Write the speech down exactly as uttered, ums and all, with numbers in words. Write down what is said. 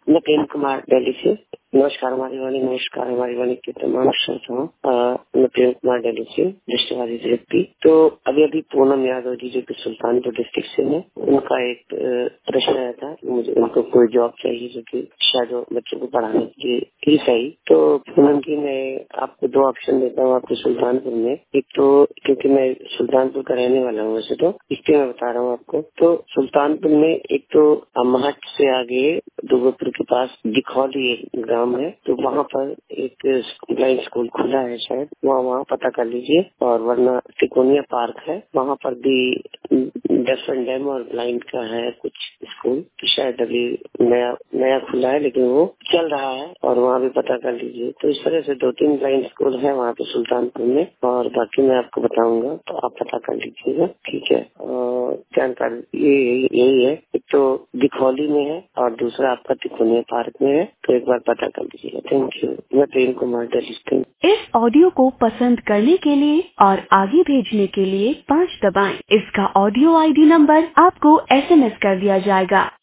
मैं प्रेम कुमार दिल्ली से। नमस्कार हमारी वाणी, नमस्कार हमारी वाणी के तमाम श्रोताओं। मैं प्रेम कुमार दिल्ली से, दृष्टिवादी व्यक्ति। तो अभी अभी पूनम यादव जी जो कि सुल्तानपुर डिस्ट्रिक्ट से है, उनका एक प्रश्न आया था कि मुझे उनको कोई जॉब चाहिए जो कि शायद बच्चों को पढ़ाने के लिए सही। तो पूनम जी, मैं आपको दो ऑप्शन देता हूँ आपको सुल्तानपुर में। एक तो क्योंकि मैं सुल्तानपुर का रहने वाला हूँ वैसे तो, इसलिए मैं बता रहा हूँ आपको। तो सुल्तानपुर में एक तो महट से आगे दुर्गापुर के पास दिखौली एक ग्राम है, तो वहाँ पर एक ब्लाइंड स्कूल खुला है शायद, वहाँ वहाँ पता कर लीजिए। और वरना तिकोनिया पार्क है, वहाँ पर भी डेफ एंड डैम और ब्लाइंड का है कुछ स्कूल, शायद अभी नया नया खुला है लेकिन वो चल रहा है, और वहाँ भी पता कर लीजिए। तो इस तरह से दो तीन ब्लाइंड स्कूल है वहाँ पे सुल्तानपुर में, और बाकी मैं आपको बताऊंगा तो आप पता कर लीजिएगा, ठीक है। और जानकारी ये यही है, एक तो दिखौली में है और दूसरा आपका तिकोनिया पार्क में है, तो एक बार पता कर लीजिएगा। Thank you. मैं प्रेम कुमार दिल्ली। इस ऑडियो को पसंद करने के लिए और आगे भेजने के लिए पाँच दबाएं। इसका ऑडियो आईडी नंबर आपको एसएमएस कर दिया जाएगा।